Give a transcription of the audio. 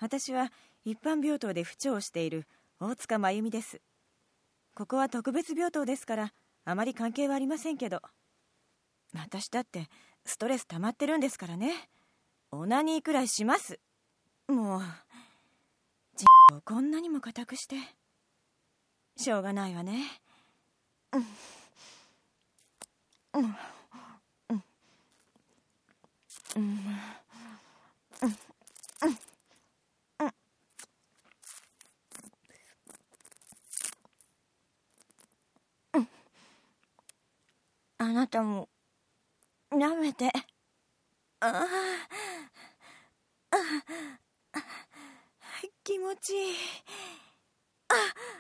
私は一般病棟で婦長をしている大塚真由美です。ここは特別病棟ですからあまり関係はありませんけど、私だってストレス溜まってるんですからね。オナニーくらいします。もうをこんなにも固くしてしょうがないわね。あなたも舐めて。気持ちいい。